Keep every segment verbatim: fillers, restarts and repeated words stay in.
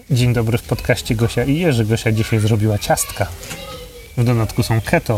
Dzień dobry w podcaście Gosia i Jerzy. Gosia dzisiaj zrobiła ciastka. W dodatku są keto.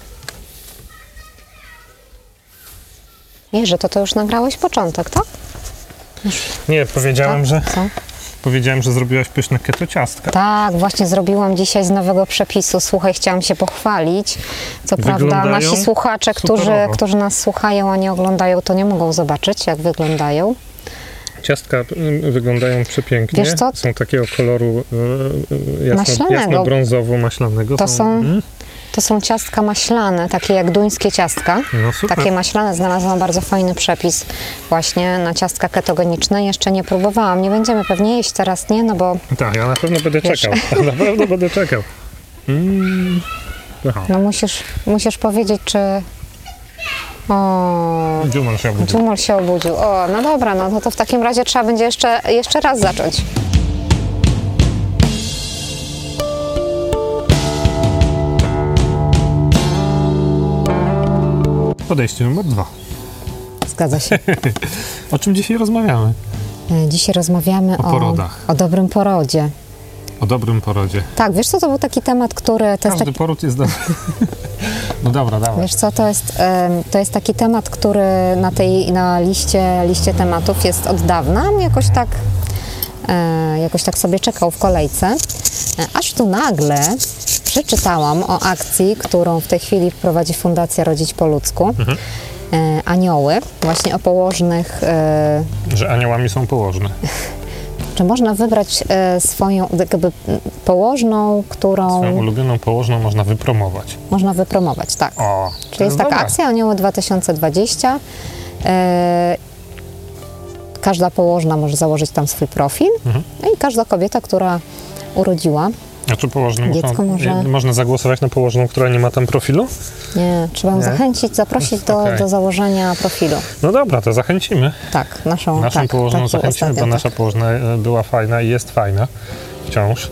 Jerzy, to to już nagrałeś początek, tak? Już. Nie, powiedziałem, tak? że Co? powiedziałem, że zrobiłaś pyszne keto ciastka. Tak, właśnie zrobiłam dzisiaj z nowego przepisu. Słuchaj, chciałam się pochwalić. Co Wyglądają prawda nasi słuchacze, którzy, superowo. którzy nas słuchają, a nie oglądają, to nie mogą zobaczyć, jak wyglądają. Ciastka y, wyglądają przepięknie. Wiesz co? Są takiego koloru y, jasno, Maślanego. jasno-brązowo-maślanego. To są, mm, to są ciastka maślane, takie jak duńskie ciastka. no super. Takie maślane, znalazłam bardzo fajny przepis właśnie na ciastka ketogeniczne. Jeszcze nie próbowałam, nie będziemy pewnie jeść teraz, nie? No bo Tak, ja na pewno będę Wiesz. czekał. Na pewno będę czekał. Mm. Aha. no musisz, musisz powiedzieć, czy... O, Dziumal się obudził. Dżumol się obudził. O, no dobra, no to, to w takim razie trzeba będzie jeszcze, jeszcze raz zacząć. Podejście numer dwa. Zgadza się. O czym dzisiaj rozmawiamy? E, Dzisiaj rozmawiamy O o, porodach. o dobrym porodzie. O dobrym porodzie. Tak, wiesz co, to był taki temat, który... To jest Każdy taki, poród jest dobry. No dobra, dawaj. wiesz co, to jest, em, to jest taki temat, który na tej na liście, liście tematów jest od dawna. Jakoś tak, e, jakoś tak sobie czekał w kolejce. E, aż tu nagle przeczytałam o akcji, którą w tej chwili prowadzi Fundacja Rodzić po ludzku. Mhm. E, Anioły, właśnie o położnych. E, Że aniołami są położne. czy można wybrać e, swoją jakby położną, którą Swoją ulubioną położną można wypromować. można wypromować, tak. O, Czyli jest taka dobra. akcja Anioły dwa tysiące dwadzieścia. E, każda położna może założyć tam swój profil. Mhm. No i każda kobieta, która urodziła, A czy położny Dziecko można, może- można zagłosować na położną, która nie ma tam profilu? nie, trzeba ją Nie? zachęcić, zaprosić do, Okej. do założenia profilu. No dobra, to zachęcimy. Tak, naszą, Naszą tak, położną tak, zachęcimy, bo ostatnio, nasza tak. położna e, była fajna i jest fajna. Wciąż.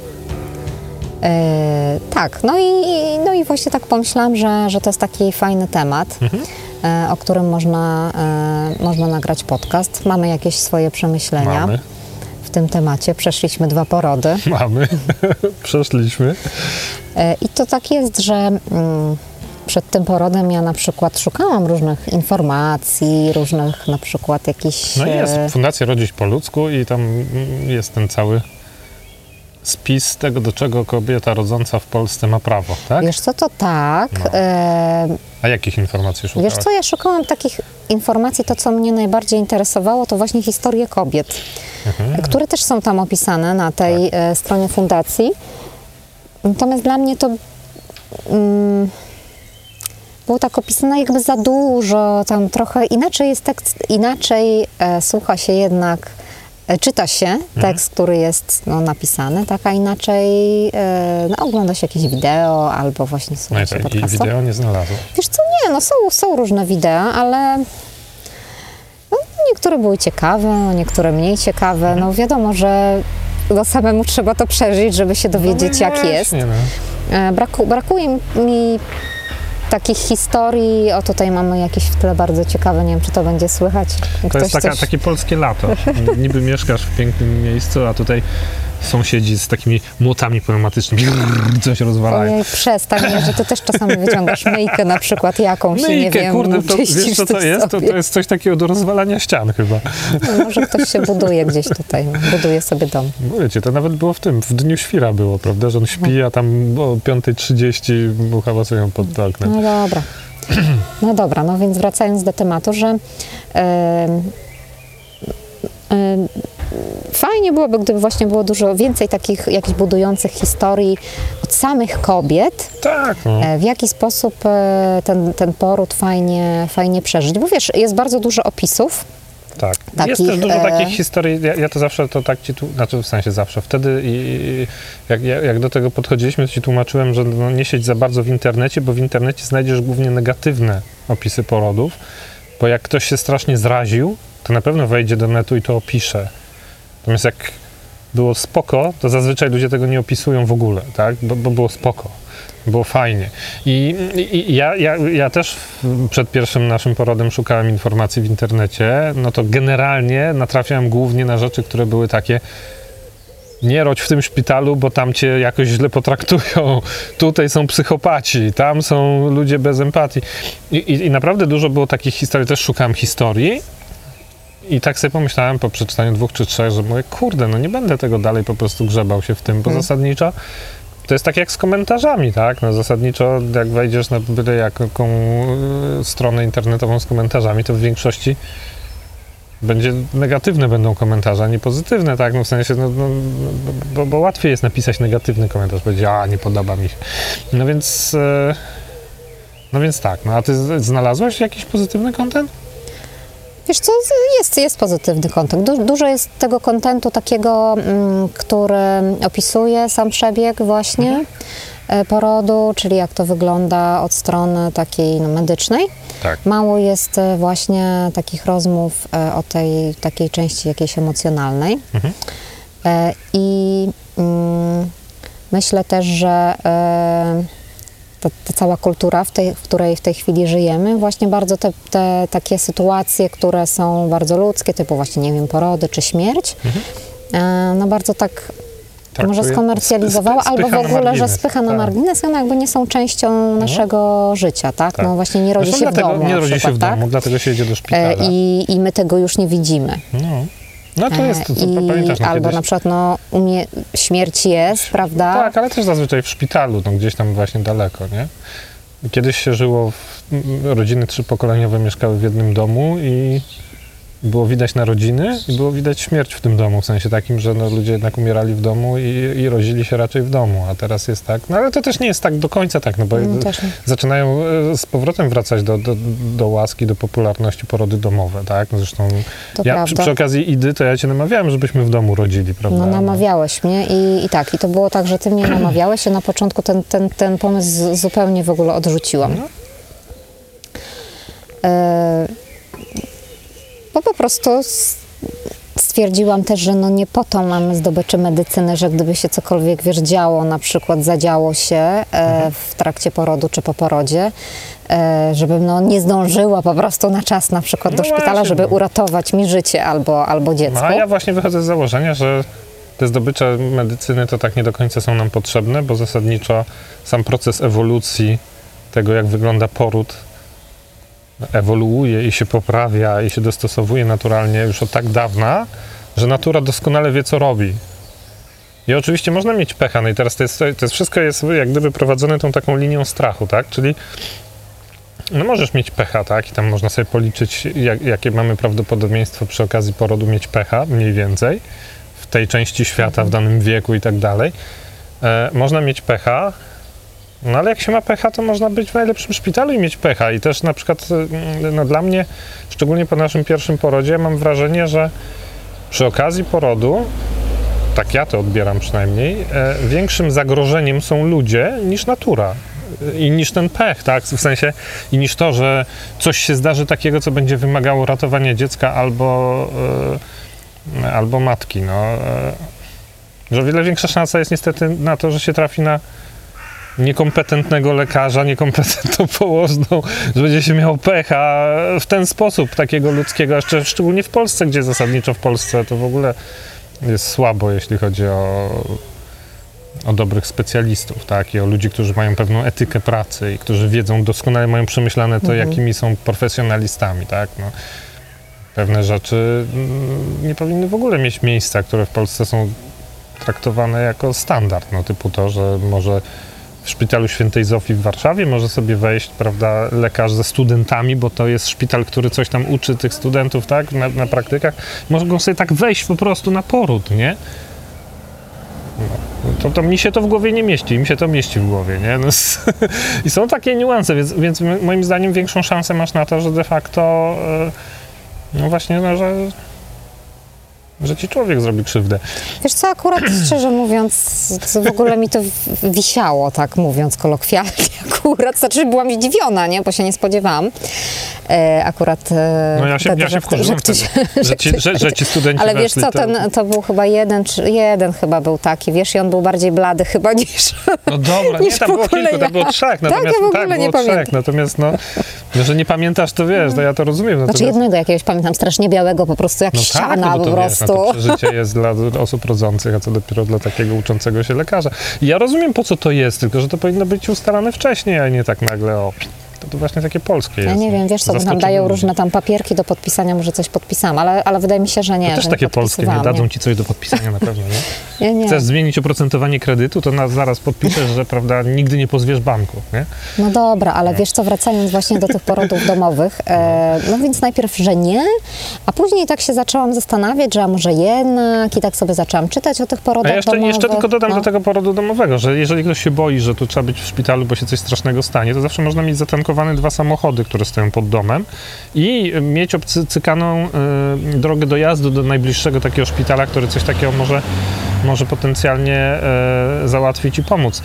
E, tak, no i, no i właśnie tak pomyślałam, że, że to jest taki fajny temat, Mhm. e, o którym można, e, można nagrać podcast. Mamy jakieś swoje przemyślenia Mamy. w tym temacie. Przeszliśmy dwa porody. Mamy. Przeszliśmy. E, I to tak jest, że mm, przed tym porodem ja na przykład szukałam różnych informacji, różnych na przykład jakichś... No i jest e, Fundacja Rodzić po ludzku i tam mm, jest ten cały spis tego, do czego kobieta rodząca w Polsce ma prawo, tak? Wiesz co, to tak. No. E, A jakich informacji szukałaś? wiesz co, ja szukałam takich informacji, to co mnie najbardziej interesowało, to właśnie historie kobiet, Mhm. które też są tam opisane na tej e, stronie fundacji. Natomiast dla mnie to mm, było tak opisane jakby za dużo, tam trochę inaczej jest tekst, inaczej e, słucha się jednak, e, czyta się tekst, który jest no, napisany, tak, a inaczej e, no, ogląda się jakieś wideo albo właśnie No słucha i się tak, i podcastu. wideo nie znalazłem. Wiesz co, nie, no są, są różne wideo, ale no, niektóre były ciekawe, niektóre mniej ciekawe. No wiadomo, że no, samemu trzeba to przeżyć, żeby się dowiedzieć, no, jak właśnie, jest. No. E, Braku, brakuje mi takich historii. O, tutaj mamy jakieś w tle bardzo ciekawe, nie wiem, czy to będzie słychać. To Ktoś jest taka, coś... takie polskie lato. Niby mieszkasz w pięknym miejscu, a tutaj sąsiedzi z takimi młotami pneumatycznymi coś rozwalają. Ojej, przestań, że ty też czasami wyciągasz myjkę na przykład jakąś, No nie i wiem, kurde, to, czyścisz wiesz co to coś jest? To, sobie. to jest coś takiego do rozwalania ścian chyba. No, może ktoś się buduje gdzieś tutaj, no, buduje sobie dom. Mówię ci, to nawet było w tym, w Dniu Świra było, prawda, że on śpi, a tam o piąta trzydzieści mu hałasują pod oknem. No dobra. No dobra, no więc wracając do tematu, że em, em, fajnie byłoby, gdyby właśnie było dużo więcej takich jakichś budujących historii od samych kobiet, Tak, no. e, w jaki sposób e, ten, ten poród fajnie, fajnie przeżyć. Bo wiesz, jest bardzo dużo opisów. Tak. Takich, Jest też dużo e, takich historii, ja, ja to zawsze to tak ci tu, znaczy w sensie zawsze, wtedy i, i jak, jak jak do tego podchodziliśmy, to ci tłumaczyłem, że no, nie siedź za bardzo w internecie, bo w internecie znajdziesz głównie negatywne opisy porodów, bo jak ktoś się strasznie zraził, to na pewno wejdzie do netu i to opisze. Natomiast jak było spoko, to zazwyczaj ludzie tego nie opisują w ogóle, tak? Bo, bo było spoko. Było fajnie. I, i ja, ja, ja też przed pierwszym naszym porodem szukałem informacji w internecie, no to generalnie natrafiałem głównie na rzeczy, które były takie nie rodź w tym szpitalu, bo tam cię jakoś źle potraktują, tutaj są psychopaci, tam są ludzie bez empatii. I, i, i naprawdę dużo było takich historii, też szukałem historii i tak sobie pomyślałem po przeczytaniu dwóch czy trzech, że mówię, kurde, no nie będę tego dalej po prostu grzebał się w tym, bo Hmm. zasadniczo to jest tak jak z komentarzami, tak? No zasadniczo jak wejdziesz na byle jaką y, stronę internetową z komentarzami, to w większości będzie negatywne będą komentarze, a nie pozytywne, tak? No w sensie, no, no, bo, bo łatwiej jest napisać negatywny komentarz, powiedzieć, a nie podoba mi się. No więc, e, no więc tak, no a ty z- znalazłeś jakiś pozytywny content? Wiesz co, jest, jest pozytywny kontent. Du, dużo jest tego kontentu takiego, mm, który opisuje sam przebieg właśnie e, porodu, czyli jak to wygląda od strony takiej no, medycznej. Tak. Mało jest e, właśnie takich rozmów e, o tej takiej części jakiejś emocjonalnej. Mhm. E, I mm, myślę też, że e, ta, ta cała kultura, w, tej, w której w tej chwili żyjemy, właśnie bardzo te, te takie sytuacje, które są bardzo ludzkie, typu właśnie, nie wiem, porody czy śmierć, e, no bardzo tak może Traktuje- skomercjalizowała, sp- sp- albo w spycha na ogóle, że margines. spycha na Tak. margines, one jakby nie są częścią naszego życia, tak? Tak. No właśnie nie rodzi Zresztą się w dlatego domu nie na rodzi się przykład, w tak? domu, dlatego się jedzie do szpitala. E, I, I my tego już nie widzimy. No. No to jest, to, to I, pamiętasz, no albo kiedyś... na przykład no, umie, śmierć jest, prawda? Tak, ale też zazwyczaj w szpitalu, no gdzieś tam właśnie daleko, nie? Kiedyś się żyło, w, m, rodziny trzypokoleniowe mieszkały w jednym domu i było widać narodziny i było widać śmierć w tym domu, w sensie takim, że no, ludzie jednak umierali w domu i, i rodzili się raczej w domu, a teraz jest tak, no ale to też nie jest tak do końca tak, no bo No, też nie. zaczynają e, z powrotem wracać do, do, do łaski, do popularności porody domowe, tak? No zresztą To ja prawda. przy, przy okazji Idy, to ja cię namawiałem, żebyśmy w domu rodzili, prawda? No namawiałeś mnie i, i tak, i to było tak, że ty mnie namawiałeś, a na początku ten, ten, ten pomysł z- zupełnie w ogóle odrzuciłam. No. E, bo po prostu s- stwierdziłam też, że no nie po to mamy zdobyczy medycyny, że gdyby się cokolwiek, wiesz, działo, na przykład zadziało się e, w trakcie porodu czy po porodzie, e, żebym no nie zdążyła po prostu na czas na przykład do No szpitala, właśnie, żeby no. uratować mi życie albo, albo dziecko. No a ja właśnie wychodzę z założenia, że te zdobycze medycyny to tak nie do końca są nam potrzebne, bo zasadniczo sam proces ewolucji tego, jak wygląda poród, ewoluuje i się poprawia i się dostosowuje naturalnie już od tak dawna, że natura doskonale wie, co robi. I oczywiście można mieć pecha, no i teraz to jest, to jest wszystko jest jak gdyby prowadzone tą taką linią strachu, tak? Czyli no możesz mieć pecha, tak? I tam można sobie policzyć, jak, jakie mamy prawdopodobieństwo przy okazji porodu mieć pecha, mniej więcej, w tej części świata, w danym wieku i tak dalej. E, można mieć pecha, no ale jak się ma pecha, to można być w najlepszym szpitalu i mieć pecha. I też na przykład, e, no dla mnie, szczególnie po naszym pierwszym porodzie, mam wrażenie, że przy okazji porodu, tak ja to odbieram przynajmniej, e, większym zagrożeniem są ludzie niż natura. I niż ten pech, tak? W sensie, i niż to, że coś się zdarzy takiego, co będzie wymagało ratowania dziecka albo, e, albo matki, no. E, że o wiele większa szansa jest niestety na to, że się trafi na niekompetentnego lekarza, niekompetentną położną, że będzie się miał pecha w ten sposób, takiego ludzkiego, jeszcze szczególnie w Polsce, gdzie zasadniczo w Polsce to w ogóle jest słabo, jeśli chodzi o o dobrych specjalistów, tak, i o ludzi, którzy mają pewną etykę pracy i którzy wiedzą, doskonale mają przemyślane to, Mhm. jakimi są profesjonalistami, tak, no. Pewne rzeczy mm, nie powinny w ogóle mieć miejsca, które w Polsce są traktowane jako standard, no, typu to, że może w szpitalu Świętej Zofii w Warszawie może sobie wejść, prawda, lekarz ze studentami, bo to jest szpital, który coś tam uczy tych studentów, tak, na, na praktykach, mogą sobie tak wejść po prostu na poród, nie? No, to, to mi się to w głowie nie mieści, mi się to mieści w głowie, nie? No, s- I są takie niuanse, więc, więc m- moim zdaniem większą szansę masz na to, że de facto, e, no właśnie, no, że, że ci człowiek zrobi krzywdę. Wiesz co, akurat szczerze mówiąc, to w ogóle mi to w- wisiało, tak mówiąc kolokwialnie akurat. Znaczy byłam zdziwiona, nie? Bo się nie spodziewałam. e, akurat e, No ja się, wtedy, ja się że, wkurzyłem ktoś- wtedy, że ci, że, że ci studenci Ale wiesz weszli, co, to- ten, to był chyba jeden, czy jeden chyba był taki, wiesz, i on był bardziej blady chyba niż... No dobra, nie, niż tam w było ogóle kilku, ja. tam było trzech, Tak, natomiast ja w ogóle tak, nie było trzech, pamiętam. natomiast no, no, że nie pamiętasz, to wiesz, no ja to rozumiem. Znaczy Natomiast, jednego jakiegoś pamiętam, strasznie białego, po prostu jak no ściana tak, no bo po to wiesz, no prostu. to przeżycie jest dla osób rodzących, a co dopiero dla takiego uczącego się lekarza. I ja rozumiem, po co to jest, tylko że to powinno być ustalane wcześniej, a nie tak nagle, o, to, to właśnie takie polskie jest. Ja nie wiem, wiesz co, bo nam Zaskoczyło dają ludzi. różne tam papierki do podpisania, może coś podpisałam, ale, ale wydaje mi się, że nie, To też że takie nie polskie, nie podpisywałam, dadzą ci coś do podpisania na pewno, nie? Nie, nie. Chcesz zmienić oprocentowanie kredytu, to na, zaraz podpiszesz, że prawda, nigdy nie pozwiesz banku, nie? No dobra, ale wiesz co, wracając właśnie do tych porodów domowych, e, no więc najpierw, że nie, a później tak się zaczęłam zastanawiać, że a może jednak i tak sobie zaczęłam czytać o tych A porodach ja jeszcze, domowych. jeszcze tylko dodam no. do tego porodu domowego, że jeżeli ktoś się boi, że tu trzeba być w szpitalu, bo się coś strasznego stanie, to zawsze można mieć zatankowane dwa samochody, które stoją pod domem i mieć obcykaną y, drogę dojazdu do najbliższego takiego szpitala, który coś takiego może, może potencjalnie y, załatwić i pomóc.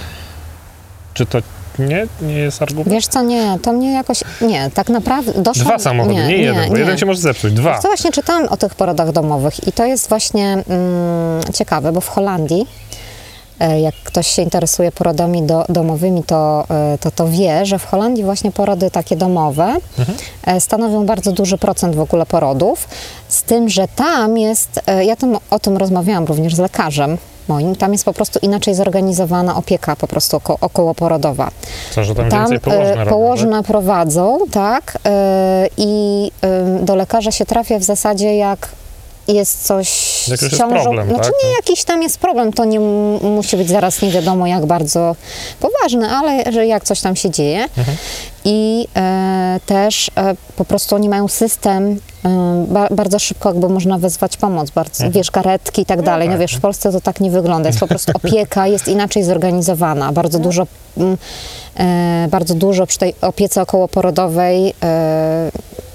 Czy to nie, nie jest argument? Wiesz co, nie, to mnie jakoś, nie, tak naprawdę doszłam... Dwa samochody, nie, jeden, bo jeden się może zepsuć, dwa. To właśnie czytałam o tych porodach domowych i to jest właśnie mm, ciekawe, bo w Holandii, e, jak ktoś się interesuje porodami do, domowymi, to, e, to to wie, że w Holandii właśnie porody takie domowe Mhm. e, stanowią bardzo duży procent w ogóle porodów, z tym, że tam jest, e, ja tam, o tym rozmawiałam również z lekarzem moim, tam jest po prostu inaczej zorganizowana opieka po prostu oko, okołoporodowa. Co, że tam, Tam więcej położne e, robią, położne prowadzą, tak, e, i e, do lekarza się trafia w zasadzie jak jest coś Jak już z jest ciążą. problem, Znaczy tak? nie jakiś tam jest problem, to nie m- musi być zaraz nie wiadomo jak bardzo poważny, ale że jak coś tam się dzieje. Mhm. I e, też e, po prostu oni mają system, e, ba, bardzo szybko jakby można wezwać pomoc, bardzo, Mhm. wiesz, karetki i tak No dalej. No tak, wiesz, nie? w Polsce to tak nie wygląda. Jest po prostu opieka, jest inaczej zorganizowana. Bardzo dużo, mm, e, bardzo dużo przy tej opiece okołoporodowej e,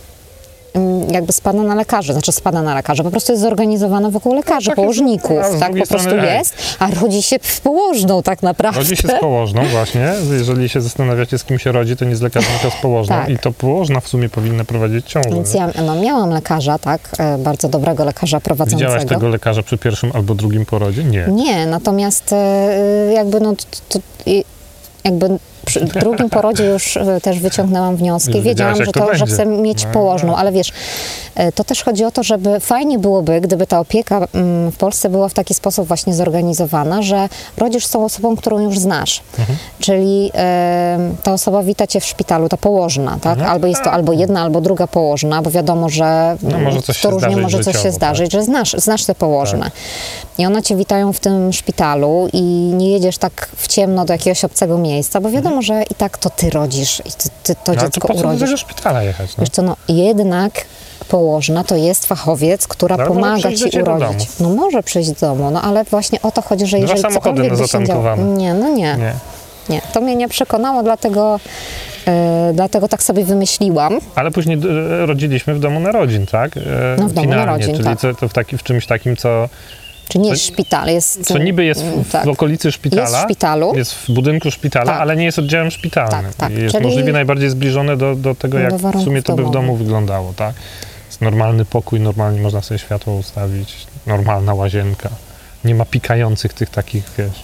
mm, jakby spada na lekarzy, znaczy spada na lekarzy, po prostu jest zorganizowana wokół lekarzy, tak jest, położników, a z tak drugiej po prostu strony, ej. jest, a rodzi się w położną tak naprawdę. Rodzi się z położną właśnie. Jeżeli się zastanawiacie, z kim się rodzi, to nie z lekarzem, tylko z położną. Tak. I to położna w sumie powinna prowadzić ciążę. Więc nie? ja no, miałam lekarza, tak, e, bardzo dobrego lekarza prowadzącego. Widziałaś tego lekarza przy pierwszym albo drugim porodzie? Nie. Nie, natomiast e, jakby no, to, to, i- jakby przy drugim porodzie już e, też wyciągnęłam wnioski. Już wiedziałaś, Wiedziałam, jak że, to to, że będzie. chcę mieć No, położną, tak. ale wiesz, e, to też chodzi o to, żeby fajnie byłoby, gdyby ta opieka mm, w Polsce była w taki sposób właśnie zorganizowana, że rodzisz z tą osobą, którą już znasz. Mhm. Czyli e, ta osoba wita cię w szpitalu, ta położna, tak? Mhm. Albo jest to albo jedna, albo druga położna, bo wiadomo, że No, może coś to się różnie zdarzyć może coś się życiowo, zdarzyć, że znasz, znasz te położne. Tak. I one cię witają w tym szpitalu i nie jedziesz tak w ciemno do jakiegoś obcego miejsca, bo wiadomo, że i tak to ty rodzisz i ty, ty to No, ale to dziecko po co do urodzisz. tego szpitala jechać? No? Wiesz co, no jednak położna to jest fachowiec, która No, ale może pomaga przyjść do ci ciebie do urodzić. No może przyjść do domu, no ale właśnie o to chodzi, że Dwa jeżeli samochody cokolwiek na by się działo... zatankowane. Nie, no nie, Nie. nie. To mnie nie przekonało, dlatego, e, dlatego tak sobie wymyśliłam. Ale później e, rodziliśmy w domu narodzin, tak? E, No, w domu finalnie, narodzin, czyli tak. co, to w, taki, w czymś takim, co, Czy nie Co- jest szpital, jest... co niby jest w, w tak. okolicy szpitala. Jest w szpitalu. Jest w budynku szpitala, Tak. ale nie jest oddziałem szpitalnym. Tak, tak. I jest Czyli- możliwie najbardziej zbliżone do, do tego, Do jak w warunków sumie to by w domowych. domu wyglądało, tak? Jest normalny pokój, normalnie można sobie światło ustawić, normalna łazienka. Nie ma pikających tych takich, wiesz,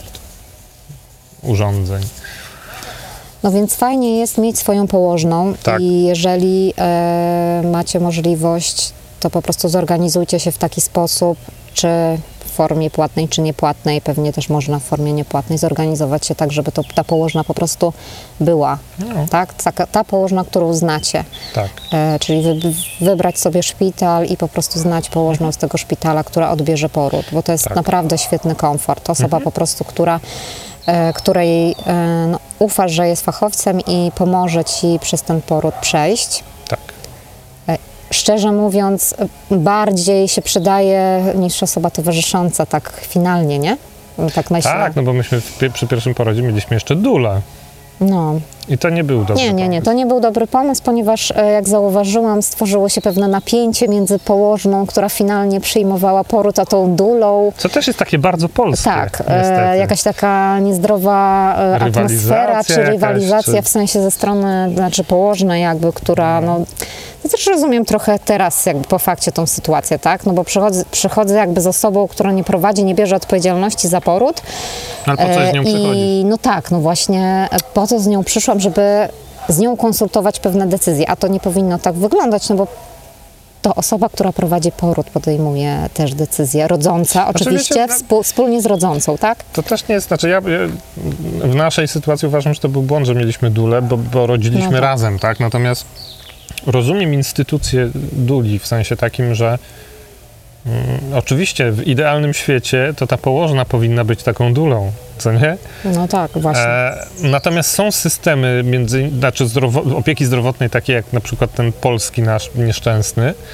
urządzeń. No więc fajnie jest mieć swoją położną Tak. i jeżeli e, macie możliwość, to po prostu zorganizujcie się w taki sposób, czy w formie płatnej, czy niepłatnej, pewnie też można w formie niepłatnej zorganizować się tak, żeby to, ta położna po prostu była, No, tak? Ta, ta położna, którą znacie, tak. e, czyli wy, wybrać sobie szpital i po prostu znać położną z tego szpitala, która odbierze poród, bo to jest Tak. naprawdę świetny komfort. Osoba Mhm. po prostu, która e, której e, no, ufasz, że jest fachowcem i pomoże ci przez ten poród przejść. Tak. Szczerze mówiąc, bardziej się przydaje niż osoba towarzysząca, tak finalnie, nie? Tak myślę. Tak, no bo myśmy w, pie- przy pierwszym porodzie mieliśmy jeszcze dula. No. I to nie był dobry Nie, nie, nie, pomysł. to nie był dobry pomysł, ponieważ e, jak zauważyłam, stworzyło się pewne napięcie między położną, która finalnie przyjmowała poród, a tą dulą. Co też jest takie bardzo polskie, Tak, niestety. e, jakaś taka niezdrowa e, atmosfera, Rywalizacja czy jakaś, rywalizacja czy- w sensie ze strony, znaczy położnej jakby, która no, Ja też rozumiem trochę teraz jakby po fakcie tą sytuację, tak? No bo przychodzę, przychodzę jakby z osobą, która nie prowadzi, nie bierze odpowiedzialności za poród. Ale po co z nią E, przychodzić? I no tak, no właśnie po to z nią przyszłam, żeby z nią konsultować pewne decyzje, a to nie powinno tak wyglądać, no bo to osoba, która prowadzi poród, podejmuje też decyzję. Rodząca, oczywiście, wiecie, no- współ, wspólnie z rodzącą, tak? To też nie jest, znaczy ja, ja w naszej sytuacji uważam, że to był błąd, że mieliśmy dulę, bo, bo rodziliśmy No tak. razem, tak? Natomiast rozumiem instytucję duli w sensie takim, że mm, oczywiście w idealnym świecie to ta położna powinna być taką dulą, co nie? No tak, właśnie. E, natomiast są systemy między, znaczy zdrowo, opieki zdrowotnej, takie jak na przykład ten polski nasz nieszczęsny, e,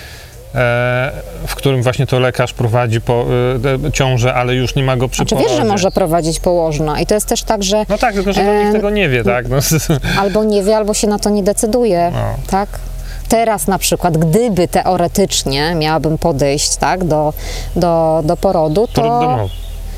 w którym właśnie to lekarz prowadzi po, e, ciążę, ale już nie ma go przy Czy wiesz, że porodzie. może prowadzić położna? I to jest też tak, że No tak, tylko że no, Em, nikt tego nie wie, tak? No, albo nie wie, albo się na to nie decyduje, no. tak? Teraz na przykład, gdyby teoretycznie miałabym podejść, tak, do, do, do porodu, Poród to... domowy.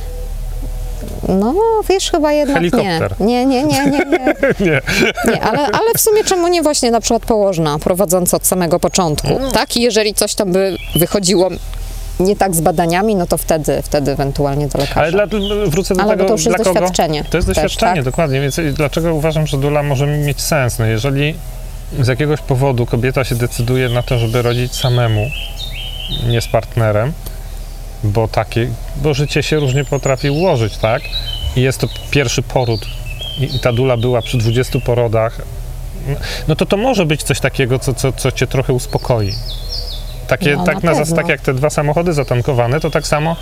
No, wiesz, chyba jednak Helikopter. nie. Nie, nie, nie, nie, nie. Nie. Nie, ale, ale w sumie czemu nie właśnie na przykład położna, prowadząca od samego początku, No. tak? I jeżeli coś tam by wychodziło nie tak z badaniami, no to wtedy, wtedy ewentualnie do lekarza. Ale dla, wrócę do Ale tego, bo to już jest dla kogo? doświadczenie. To jest też, doświadczenie, tak? dokładnie. Więc dlaczego uważam, że dula może mieć sens? No jeżeli z jakiegoś powodu kobieta się decyduje na to, żeby rodzić samemu, nie z partnerem, bo takie, bo życie się różnie potrafi ułożyć, tak? I jest to pierwszy poród i i ta dula była przy dwudziestu porodach, no to to może być coś takiego, co, co, co cię trochę uspokoi. Takie, No, tak, na na zas, pewno. tak jak te dwa samochody zatankowane, to tak samo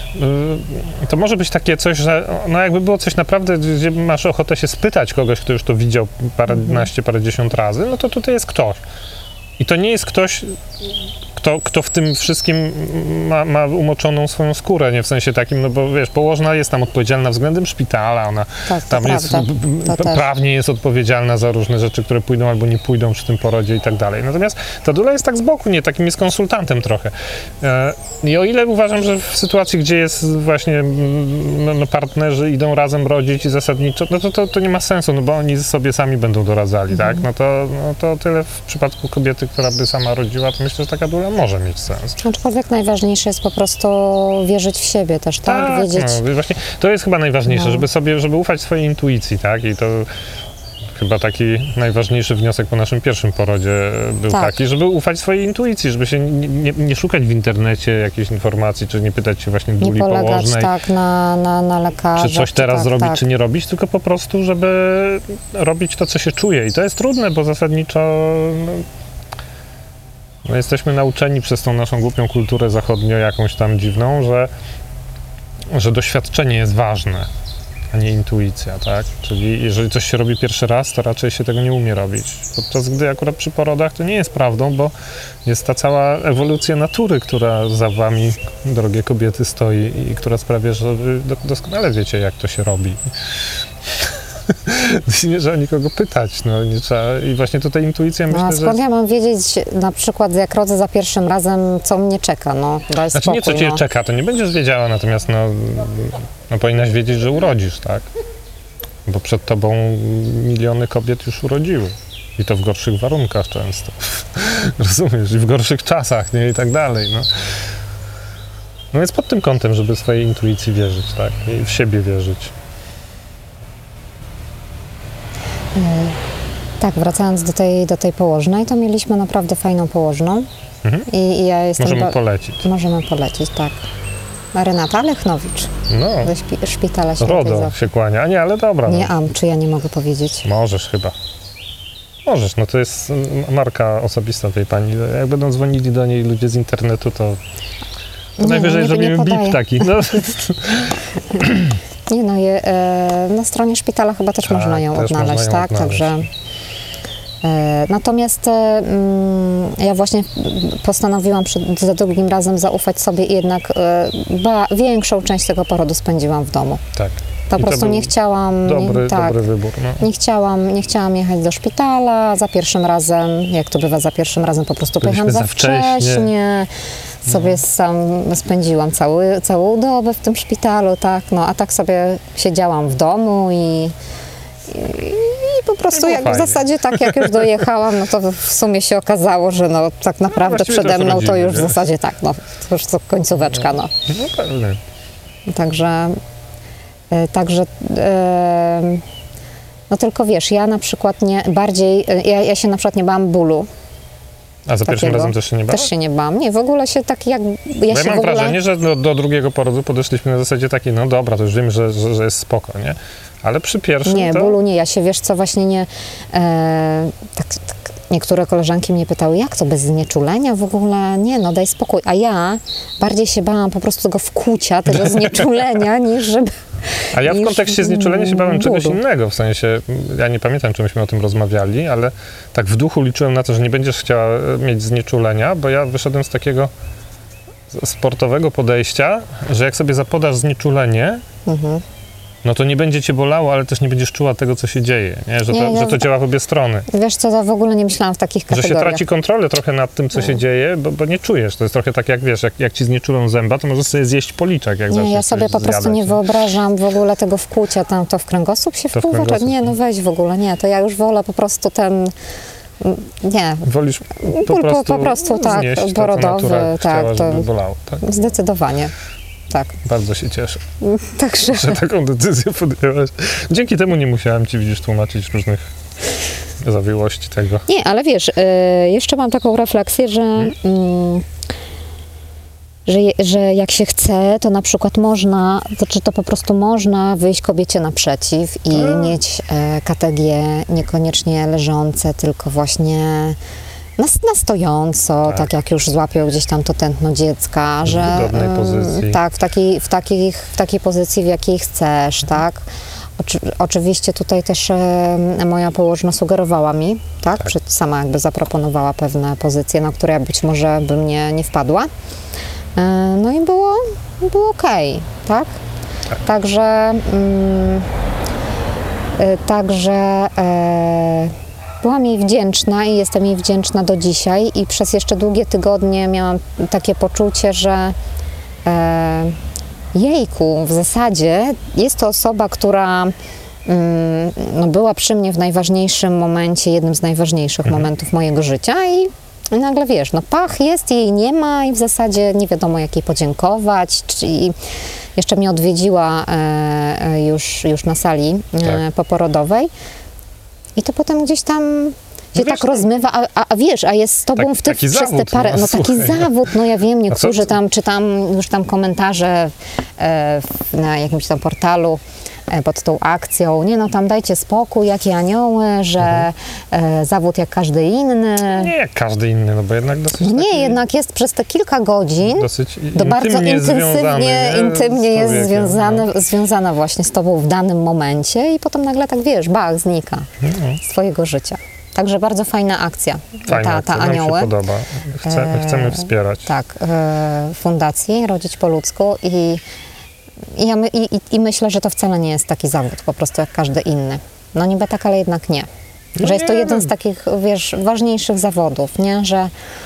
y, to może być takie coś, że no jakby było coś naprawdę, gdzie masz ochotę się spytać kogoś, kto już to widział paręnaście, parędziesiąt razy, no to tutaj jest ktoś. I to nie jest ktoś, kto, kto w tym wszystkim ma, ma umoczoną swoją skórę, nie w sensie takim, no bo wiesz, położna jest tam odpowiedzialna względem szpitala, ona Tak, to tam jest, prawda. To p- też. prawnie jest odpowiedzialna za różne rzeczy, które pójdą albo nie pójdą przy tym porodzie i tak dalej. Natomiast ta dula jest tak z boku, nie, takim jest konsultantem trochę. E, I o ile uważam, że w sytuacji, gdzie jest właśnie mm, no, no partnerzy idą razem rodzić i zasadniczo, no to, to, to nie ma sensu, no bo oni sobie sami będą doradzali, tak? No to, no to tyle w przypadku kobiety, która by sama rodziła, to myślę, że taka dula może mieć sens. Aczkolwiek najważniejsze jest po prostu wierzyć w siebie też, tak? Wiedzieć, no, właśnie to jest chyba najważniejsze, No. żeby sobie, żeby ufać swojej intuicji, tak? I to chyba taki najważniejszy wniosek po naszym pierwszym porodzie był Tak. taki, żeby ufać swojej intuicji, żeby się nie, nie, nie szukać w internecie jakichś informacji, czy nie pytać się właśnie nie duli polegać położnej, tak na, na, na lekarzach. czy coś teraz tak, zrobić, tak. czy nie robić, tylko po prostu, żeby robić to, co się czuje. I to jest trudne, bo zasadniczo no, no jesteśmy nauczeni przez tą naszą głupią kulturę zachodnią, jakąś tam dziwną, że, że doświadczenie jest ważne, a nie intuicja, tak? Czyli jeżeli coś się robi pierwszy raz, to raczej się tego nie umie robić. Podczas gdy akurat przy porodach to nie jest prawdą, bo jest ta cała ewolucja natury, która za wami, drogie kobiety, stoi i która sprawia, że wy do- doskonale wiecie, jak to się robi. Nie trzeba nikogo pytać, no nie trzeba. I właśnie tutaj intuicja No, a myślę, że... skąd ja mam wiedzieć, na przykład jak rodzę za pierwszym razem, co mnie czeka, no, daj Znaczy spokój, nie, co cię no. czeka, to nie będziesz wiedziała, natomiast no, no powinnaś wiedzieć, że urodzisz, tak? Bo przed tobą miliony kobiet już urodziły. I to w gorszych warunkach często. Rozumiesz? I w gorszych czasach, nie? I tak dalej, no. No więc pod tym kątem, żeby swojej intuicji wierzyć, tak? I w siebie wierzyć. Tak, wracając do tej, do tej położnej, to mieliśmy naprawdę fajną położną Mhm. i, i ja jestem... Możemy ba- polecić. Możemy polecić, tak. Renata Lechnowicz No, ze szpi- Szpitala Świętej RODO Zofii. się kłania. A nie, ale dobra. Nie no. am, czy ja nie mogę powiedzieć? Możesz chyba. Możesz, no to jest mm, marka osobista tej pani. Jak będą dzwonili do niej ludzie z internetu, to, to Nie, najwyżej no, nie- zrobimy nie bip podaję. taki. No. Nie no, je, e, na stronie szpitala chyba też Tak, można ją też odnaleźć, można ją tak? odnaleźć. Także e, natomiast e, mm, ja właśnie postanowiłam przed, za drugim razem zaufać sobie i jednak e, ba, większą część tego porodu spędziłam w domu. Tak. Po I to prostu był nie chciałam, Dobry, nie, tak, dobry wybór. No. nie chciałam, nie chciałam jechać do szpitala za pierwszym razem, jak to bywa za pierwszym razem, po prostu Byliśmy pojechałam za za wcześnie. wcześnie. Sobie sam spędziłam cały, całą dobę w tym szpitalu, tak, no, a tak sobie siedziałam w domu i, i, i i po prostu No, jak w fajnie. zasadzie tak, jak już dojechałam, no to w sumie się okazało, że no tak naprawdę właściwie przede to mną to rodziny, już w nie? zasadzie tak, no to już to końcóweczka, no. No pewnie. Także, e, także e, no tylko wiesz, ja na przykład nie, bardziej, e, ja, ja się na przykład nie bałam bólu. A za pierwszym takiego. razem też się nie bałaś? Też się nie bałam. Nie, w ogóle się tak jak, ja Bo ja się mam w ogóle... wrażenie, że do, do drugiego porodu podeszliśmy na zasadzie takiej, no dobra, to już wiemy, że, że, że jest spoko, nie? Ale przy pierwszym Nie, to... bólu nie, ja się, wiesz co, właśnie nie... E, tak, tak, niektóre koleżanki mnie pytały, jak to, bez znieczulenia w ogóle? Nie, no daj spokój. A ja bardziej się bałam po prostu tego wkłucia, tego znieczulenia, niż żeby... A ja w niż kontekście znieczulenia się bałem czegoś bólu. innego, w sensie, ja nie pamiętam, czy myśmy o tym rozmawiali, ale tak w duchu liczyłem na to, że nie będziesz chciała mieć znieczulenia, bo ja wyszedłem z takiego sportowego podejścia, że jak sobie zapodasz znieczulenie, Mhm. no to nie będzie cię bolało, ale też nie będziesz czuła tego, co się dzieje, nie? Że, Nie, to, ja- że to działa w obie strony. Wiesz co, ja w ogóle nie myślałam w takich Że kategoriach. się traci kontrolę trochę nad tym, co się dzieje, bo, bo nie czujesz. To jest trochę tak, jak wiesz, jak, jak ci znieczulą zęba, to możesz sobie zjeść policzek, jak Nie, zaczniesz ja sobie coś po prostu zjadać, nie wyobrażam w ogóle tego wkłucia, tam to w kręgosłup się To w wpływa. czy- kręgosłup, Nie, no weź w ogóle, nie, to ja już wolę po prostu ten, nie, Wolisz po Ból po- prostu, po prostu, tak, znieść to, co porodowy, natura tak, chciała, to- żeby bolało. Tak? zdecydowanie, tak. Bardzo się cieszę, Także, że taką decyzję podjęłaś. Dzięki temu nie musiałem ci, widzisz, tłumaczyć różnych zawiłości tego. nie, ale wiesz, y, jeszcze mam taką refleksję, że, mm, że, je- że jak się chce, to na przykład można, to czy to po prostu można wyjść kobiecie naprzeciw i Tak. mieć e, K T G niekoniecznie leżące, tylko właśnie na, na stojąco, tak. Tak. jak już złapią gdzieś tam to tętno dziecka, W że wygodnej em, pozycji. tak, w takiej, w, takich, w takiej pozycji, w jakiej chcesz, tak. Oczy, oczywiście tutaj też e, moja położna sugerowała mi, tak, Tak. Przed, sama jakby zaproponowała pewne pozycje, na które ja być może bym nie, nie wpadła. E, no i było, było okej, tak? Tak. Także, mm, e, także e, byłam jej wdzięczna i jestem jej wdzięczna do dzisiaj i przez jeszcze długie tygodnie miałam takie poczucie, że e, jejku, w zasadzie jest to osoba, która mm, no, była przy mnie w najważniejszym momencie, jednym z najważniejszych Mhm. momentów momentów mojego życia i i nagle wiesz, no pach jest, jej nie ma i w zasadzie nie wiadomo jak jej podziękować. Czyli jeszcze mnie odwiedziła e, e, już, już na sali e, Tak. poporodowej i to potem gdzieś tam się No tak wiesz, no- rozmywa, a, a, a wiesz, a jest z tobą Tak- w tych taki przez te zawód, parę, no, no taki słuchaj. zawód, no ja wiem, niektórzy co- tam czytam już tam komentarze e, w, na jakimś tam portalu e, pod tą akcją, nie no tam dajcie spokój, jakie anioły, że Mhm. e, zawód jak każdy inny. Nie jak każdy inny, no bo jednak dosyć No nie, taki, jednak jest przez te kilka godzin dosyć to bardzo intymnie intensywnie, związany, nie? intymnie Z jest człowiekiem, związane, związana właśnie z tobą w danym momencie i potem nagle tak wiesz, bach, znika No. z twojego życia. Także bardzo fajna akcja, Fajna, ta, akcja, ta nam się anioły. podoba. Chce, E, chcemy wspierać. Tak, e, fundacji Rodzić po ludzku i, i, ja my, i, i, i myślę, że to wcale nie jest taki zawód, po prostu jak każdy inny. No niby tak, ale jednak nie. No Że jest to nie, jeden no. z takich, wiesz, ważniejszych zawodów, nie? Że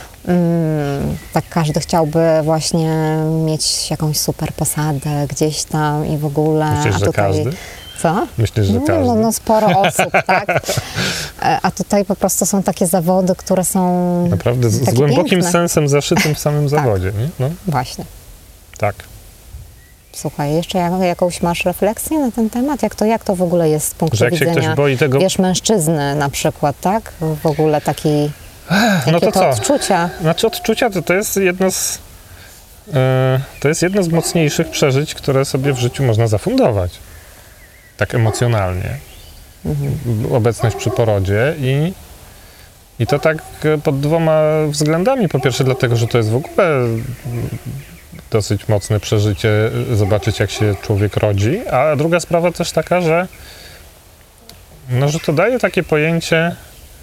mm, tak każdy chciałby właśnie mieć jakąś super posadę gdzieś tam i w ogóle. Myślisz, a że tutaj, każdy? Co? Myślisz, że No, każdy? no, no sporo osób, tak? E, A tutaj po prostu są takie zawody, które są Naprawdę z, z takie głębokim piękne. sensem zaszytym w samym zawodzie, nie? No, Właśnie. tak. Słuchaj, jeszcze jak, jakąś masz refleksję na ten temat? Jak to, jak to w ogóle jest z punktu Że jak się widzenia, ktoś boi tego... wiesz, mężczyzny na przykład, tak? W ogóle taki, No jakie to to co? odczucia? Znaczy odczucia to, to jest jedno z... e, to jest jedno z mocniejszych przeżyć, które sobie w życiu można zafundować. Tak emocjonalnie. Obecność przy porodzie i, i to tak e, pod dwoma względami. Po pierwsze dlatego, że to jest w ogóle dosyć mocne przeżycie, e, zobaczyć jak się człowiek rodzi, a druga sprawa też taka, że no, że to daje takie pojęcie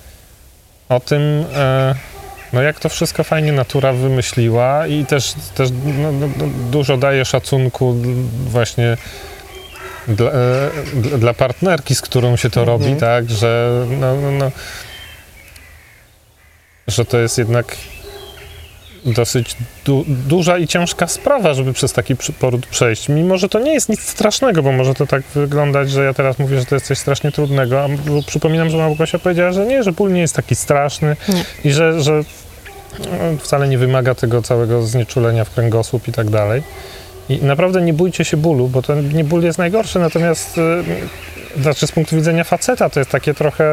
o tym, e, no jak to wszystko fajnie natura wymyśliła i też, też no, no, no, dużo daje szacunku właśnie dla, e, dla- dla partnerki, z którą się to robi, tak, że no, no, no, że to jest jednak dosyć du- duża i ciężka sprawa, żeby przez taki przy- poród przejść. Mimo, że to nie jest nic strasznego, bo może to tak wyglądać, że ja teraz mówię, że to jest coś strasznie trudnego, a m- przypominam, że Małgosia powiedziała, że nie, że ból nie jest taki straszny Nie. i że, że no, wcale nie wymaga tego całego znieczulenia w kręgosłup i tak dalej. I naprawdę nie bójcie się bólu, bo to nie ból jest najgorszy, natomiast y, znaczy z punktu widzenia faceta to jest takie trochę,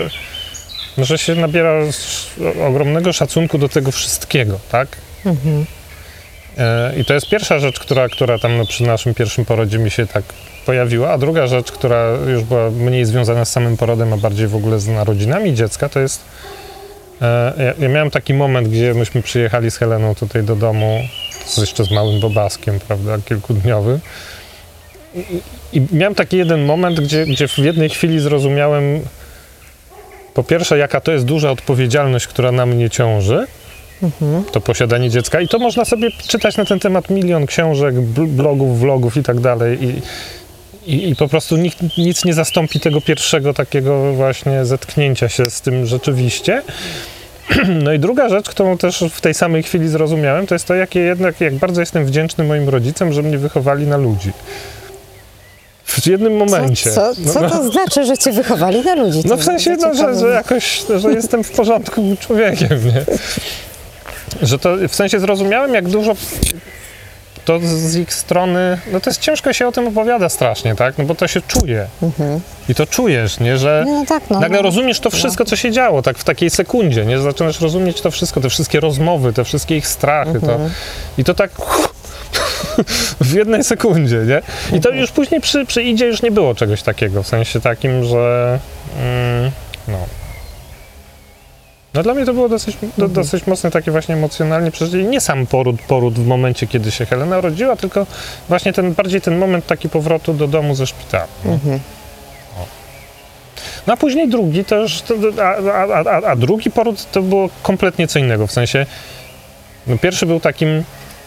że się nabiera sz- ogromnego szacunku do tego wszystkiego, tak? Mhm. E, I to jest pierwsza rzecz, która, która tam no, przy naszym pierwszym porodzie mi się tak pojawiła, a druga rzecz, która już była mniej związana z samym porodem, a bardziej w ogóle z narodzinami dziecka, to jest e, ja, ja miałem taki moment, gdzie myśmy przyjechali z Heleną tutaj do domu, z, jeszcze z małym bobaskiem, prawda, kilkudniowy. I, i miałem taki jeden moment, gdzie, gdzie w jednej chwili zrozumiałem po pierwsze, jaka to jest duża odpowiedzialność, która na mnie ciąży, Mhm. to posiadanie dziecka i to można sobie czytać na ten temat milion książek, bl- blogów, vlogów i tak dalej i, i, i po prostu nikt, nic nie zastąpi tego pierwszego takiego właśnie zetknięcia się z tym rzeczywiście. No i druga rzecz, którą też w tej samej chwili zrozumiałem, to jest to, jakie jednak, jak bardzo jestem wdzięczny moim rodzicom, że mnie wychowali na ludzi. W jednym momencie. Co, co, co No, to znaczy, że cię wychowali na ludzi? no To w sensie, bardzo no, że, ciekawe. że jakoś, że jestem w porządku człowiekiem, nie? Że to w sensie zrozumiałem, jak dużo to z ich strony, no to jest ciężko się o tym opowiada strasznie, tak? No bo to się czuje. Mhm. I to czujesz, nie? Że Nie, no tak, no. nagle no. rozumiesz to wszystko, co się działo, tak w takiej sekundzie, nie? Zaczynasz rozumieć to wszystko, te wszystkie rozmowy, te wszystkie ich strachy, to, Mhm. i to tak w jednej sekundzie, nie? I to już później przy, przyjdzie, już nie było czegoś takiego, w sensie takim, że mm, no. No dla mnie to było dosyć, do, dosyć mocne takie właśnie emocjonalnie przeżycie. I nie sam poród, poród w momencie, kiedy się Helena urodziła, tylko właśnie ten, bardziej ten moment taki powrotu do domu ze szpitala. No, Mhm. no a później drugi też, to, a, a, a, a drugi poród to było kompletnie co innego, w sensie no pierwszy był takim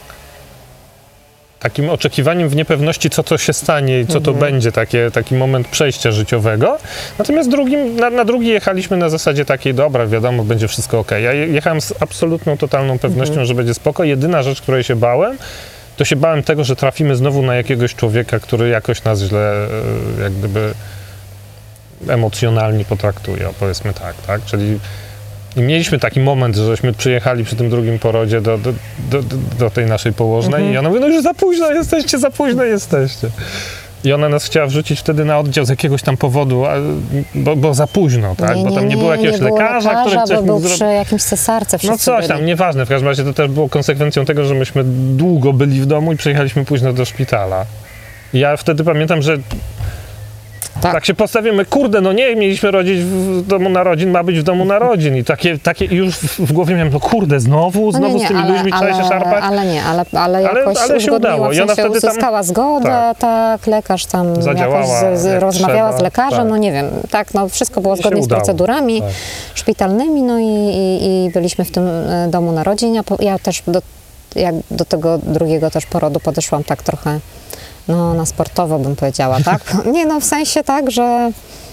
takim oczekiwaniem w niepewności, co to się stanie i co to będzie, takie, taki moment przejścia życiowego. Natomiast drugim, na, na drugi jechaliśmy na zasadzie takiej, dobra, wiadomo, będzie wszystko ok. Ja je- jechałem z absolutną, totalną pewnością, że będzie spoko. Jedyna rzecz, której się bałem, to się bałem tego, że trafimy znowu na jakiegoś człowieka, który jakoś nas źle, e, jak gdyby emocjonalnie potraktuje, o, powiedzmy tak, tak? Czyli i mieliśmy taki moment, żeśmy przyjechali przy tym drugim porodzie do, do, do, do, do tej naszej położnej Mhm. i ona mówi, no już za późno jesteście, za późno jesteście. I ona nas chciała wrzucić wtedy na oddział z jakiegoś tam powodu, a, bo, bo za późno, tak? Nie, bo tam nie, nie, było jakiegoś nie było lekarza, lekarza, który coś bo był mógł przy zrobić. jakimś cesarce No wszyscy coś tam, byli. nieważne, w każdym razie to też było konsekwencją tego, że myśmy długo byli w domu i przyjechaliśmy późno do szpitala. I ja wtedy pamiętam, że Tak. tak się postawimy, kurde, no nie, mieliśmy rodzić w domu narodzin, ma być w domu narodzin. I takie, takie i już w w głowie miałem, no kurde, znowu, No znowu nie, z tymi ale, ludźmi trzeba się ale, szarpać. ale nie, ale, ale Ale- jakoś ale się uzgodniła, udało. w I ona sensie wtedy tam- uzyskała zgodę, tak, tak. lekarz tam Zadziałała jakoś z, z, jak rozmawiała trzeba, z lekarzem, tak. no nie wiem, tak, no wszystko było I się zgodnie z udało, procedurami tak. szpitalnymi, no i, i, i byliśmy w tym e, domu narodzin. Ja, po- ja też do, jak do tego drugiego też porodu podeszłam tak trochę, no na sportowo bym powiedziała, tak? Nie, no w sensie tak, że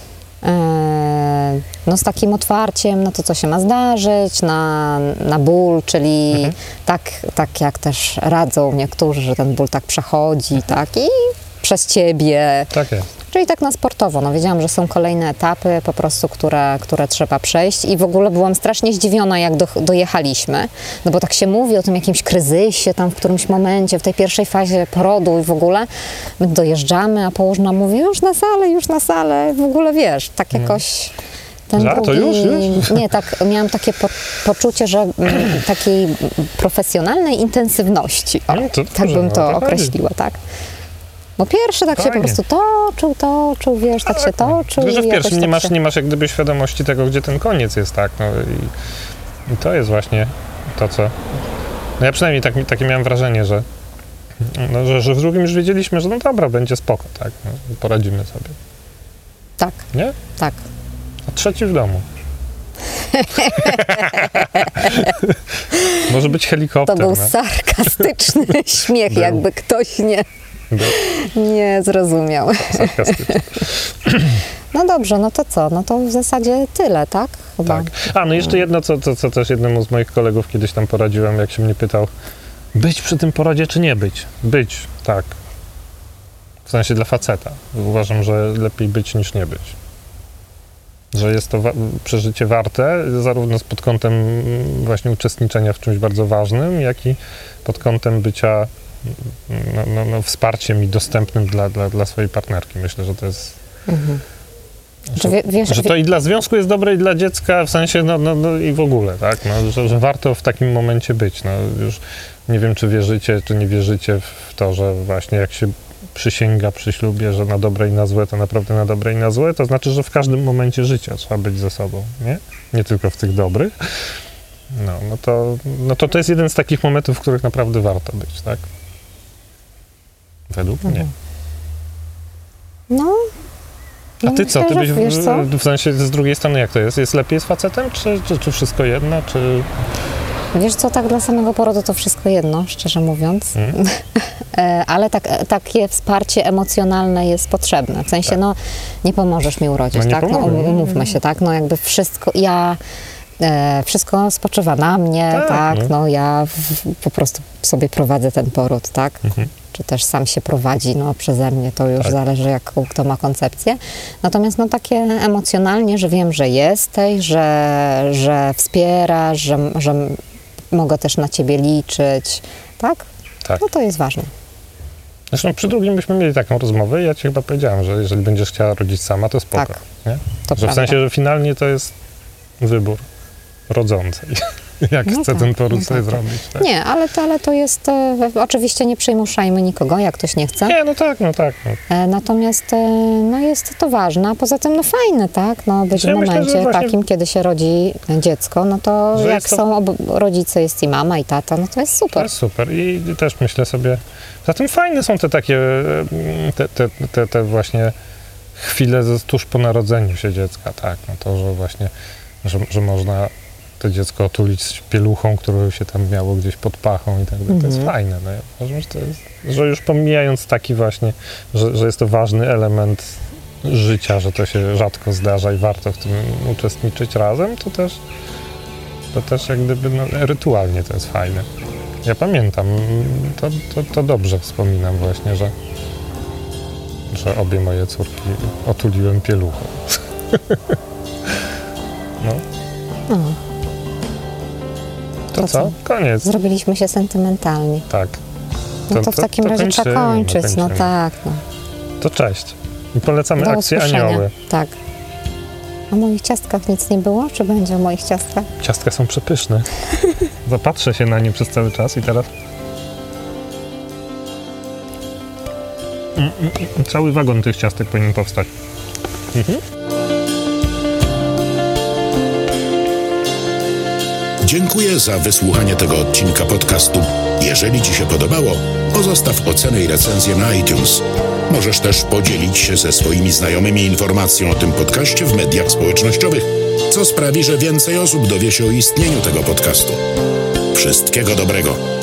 e, no z takim otwarciem na to, co się ma zdarzyć, na, na ból, czyli Mhm. tak, tak jak też radzą niektórzy, że ten ból tak przechodzi, tak, i przez ciebie, Tak jest. czyli tak na sportowo. No wiedziałam, że są kolejne etapy po prostu, które, które trzeba przejść i w ogóle byłam strasznie zdziwiona, jak do, dojechaliśmy, no bo tak się mówi o tym jakimś kryzysie tam w którymś momencie, w tej pierwszej fazie porodu i w ogóle my dojeżdżamy, a położna mówi już na salę, już na salę, w ogóle wiesz, tak jakoś... Ten Że, to już, już? Nie, tak, miałam takie po, poczucie, że mm, takiej profesjonalnej intensywności, o, No to tak dobrze, bym no to to chodzi. określiła, tak? Bo pierwszy tak się po Fajnie. prostu toczył, toczył, wiesz, tak się toczył. Tylko, że w i jakoś pierwszym nie tak masz, się... nie masz jak gdyby świadomości tego, gdzie ten koniec jest, tak? No i, i to jest właśnie to, co... No ja przynajmniej tak, takie miałem wrażenie, że, no, że, że w drugim już wiedzieliśmy, że no dobra, będzie spoko, tak? No, poradzimy sobie. Tak, Nie? tak. A trzeci w domu. Może być To helikopter, był no. sarkastyczny śmiech, Był. jakby ktoś nie, Był nie zrozumiał. sarkastyczny. No dobrze, no to co? No to w zasadzie tyle, tak? Chyba. Tak. A, no jeszcze jedno, co, co, co też jednemu z moich kolegów kiedyś tam poradziłem, jak się mnie pytał, być przy tym porodzie, czy nie być? Być, tak. W sensie dla faceta. Uważam, że lepiej być niż nie być. Że jest to wa- przeżycie warte, zarówno pod kątem właśnie uczestniczenia w czymś bardzo ważnym, jak i pod kątem bycia no, no, no, wsparciem i dostępnym dla, dla, dla swojej partnerki. Myślę, że to jest... Mhm. Że, Że wie- wiesz- że to i dla związku jest dobre, i dla dziecka, w sensie, no, no, no i w ogóle, tak? No, że, że warto w takim momencie być. No, już nie wiem, czy wierzycie, czy nie wierzycie w to, że właśnie jak się przysięga przy ślubie, że na dobre i na złe, to naprawdę na dobre i na złe, to znaczy, że w każdym momencie życia trzeba być ze sobą, nie? Nie tylko w tych dobrych. No, no to, no to to jest jeden z takich momentów, w których naprawdę warto być, tak? Według mnie. No. A no ty co? myślę, Ty byś że, wiesz co? w, w sensie z drugiej strony jak to jest? Jest lepiej z facetem, czy, czy, czy wszystko jedno, czy... Wiesz co, tak dla samego porodu to wszystko jedno, szczerze mówiąc. Hmm. E, Ale tak, takie wsparcie emocjonalne jest potrzebne. W sensie, Tak. no, nie pomożesz mi urodzić, No nie tak? No, pomogę. um- umówmy się, tak? No jakby wszystko, ja, e, wszystko spoczywa na mnie, Tak, tak? no. No ja w, po prostu sobie prowadzę ten poród, tak? Mhm. Czy też sam się prowadzi, no przeze mnie, to już Tak. zależy, jaką kto ma koncepcję. Natomiast no takie emocjonalnie, że wiem, że jesteś, że, że wspierasz, że, że mogę też na ciebie liczyć, tak? Tak. No to jest ważne. Zresztą przy drugim byśmy mieli taką rozmowę i ja ci chyba powiedziałem, że jeżeli będziesz chciała rodzić sama, to spoko. Tak. Nie? To Że w prawda. sensie, że finalnie to jest wybór rodzącej. Jak No chce tak, ten poród no sobie tak. zrobić. Tak? Nie, ale to, ale to jest, e, oczywiście nie przymuszajmy nikogo, jak ktoś nie chce. Nie, no tak, no tak. No. E, Natomiast e, no jest to ważne, a poza tym no fajne, tak? No być Ja w myślę, że momencie właśnie- takim, kiedy się rodzi dziecko, no to Że jak jest to- są ob- rodzice, jest i mama, i tata, no to jest To super. jest super i też myślę sobie, zatem fajne są te takie, e, te, te, te, te właśnie chwile z- tuż po narodzeniu się dziecka, tak, no to, że właśnie, że, że można to dziecko otulić pieluchą, którą się tam miało gdzieś pod pachą i tak dalej, to jest Mhm. fajne, no ja uważam, że to jest, że już pomijając taki właśnie, że, że jest to ważny element życia, że to się rzadko zdarza i warto w tym uczestniczyć razem, to też to też jak gdyby no, rytualnie to jest fajne. Ja pamiętam, to, to, to dobrze wspominam właśnie, że, że obie moje córki otuliłem pieluchą. no, No, to, To co? co? Koniec. zrobiliśmy się sentymentalni. Tak. No to, w takim razie trzeba kończymy, kończyć, no kończymy. tak. No. To cześć. I polecamy Do akcję usłyszenia. Anioły. Tak. O moich ciastkach nic nie było? Czy będzie o moich ciastkach? Ciastka są przepyszne. Zapatrzę się na nie przez cały czas i teraz... Mm, mm, mm, Cały wagon tych ciastek powinien powstać. Mhm. Dziękuję za wysłuchanie tego odcinka podcastu. Jeżeli Ci się podobało, pozostaw ocenę i recenzję na iTunes. Możesz też podzielić się ze swoimi znajomymi informacją o tym podcaście w mediach społecznościowych, co sprawi, że więcej osób dowie się o istnieniu tego podcastu. Wszystkiego dobrego.